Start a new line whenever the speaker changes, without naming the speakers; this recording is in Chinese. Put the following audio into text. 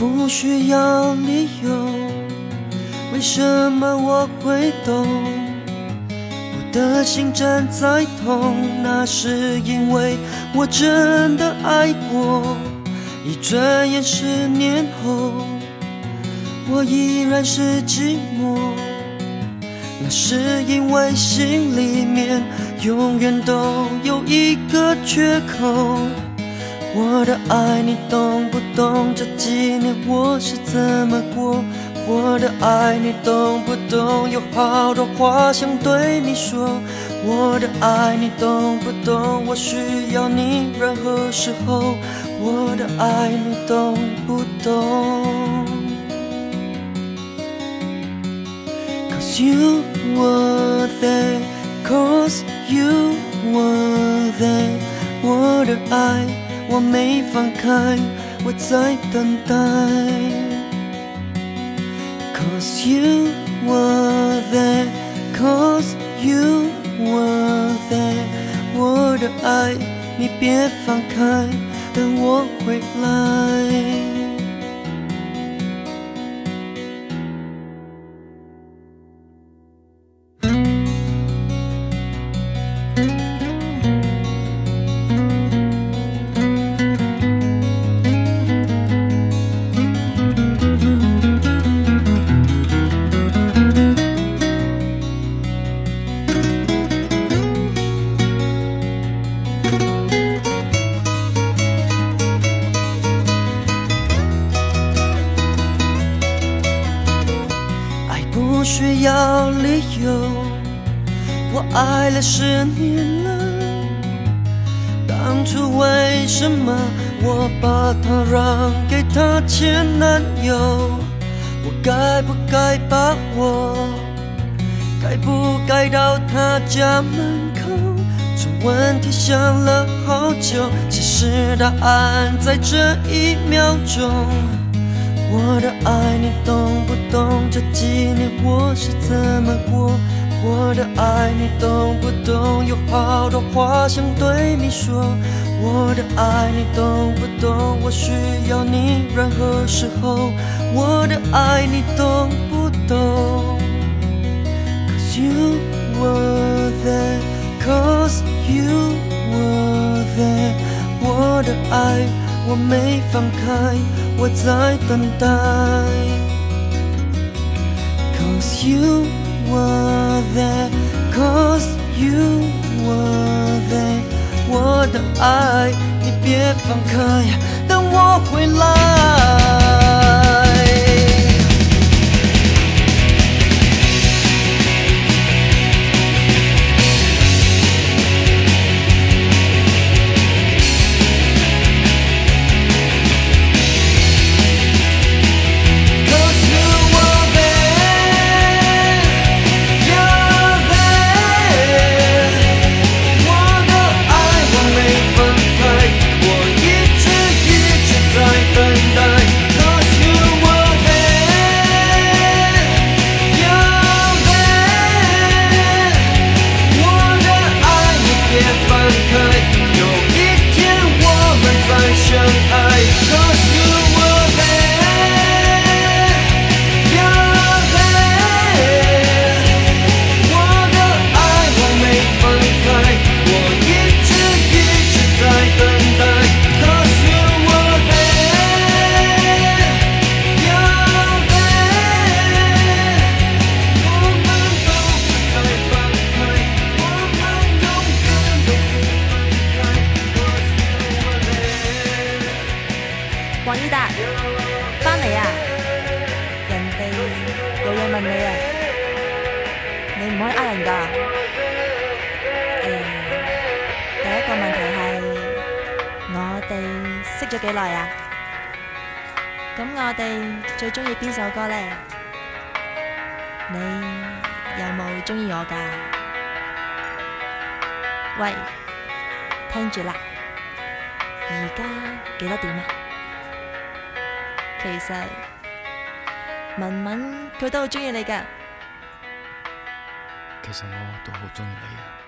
不需要理由，为什么我会懂？我的心正在痛，那是因为我真的爱过。一转眼10年后，我依然是寂寞。那是因为心里面永远都有一个缺口。我的爱你懂不懂？这几年我是怎么过？我的爱你懂不懂？有好多话想对你说。我的爱你懂不懂？我需要你任何时候。我的爱你懂不懂？ Cause you were there, cause you were there。 我的爱我没放开，我在等待。 Cause you were there, cause you were there。 我的爱你别放开，等我回来。不需要理由，我爱了10年了。当初为什么我把她让给她前男友？我该不该把握？该不该到她家门口？这问题想了好久，其实答案在这1秒钟。我的爱你懂不懂？这几年我是怎么过？我的爱你懂不懂？有好多话想对你说。我的爱你懂不懂？我需要你任何时候。我的爱你懂不懂？ Cause you were there, cause you were there。 我的爱我没放开，我在等待。 Cause you were there, cause you were there。 我的爱你别放开，等我回来。
黃以達，返嚟啊！人哋有嘢問你啊，你唔可以呃人㗎。第一個問題係我哋識咗幾耐啊？咁我哋最鍾意邊首歌呢？你有冇鍾意我㗎？喂，聽住啦，而家幾多點啊？其實文文佢都好鍾意你㗎。
其實我都好鍾意你啊。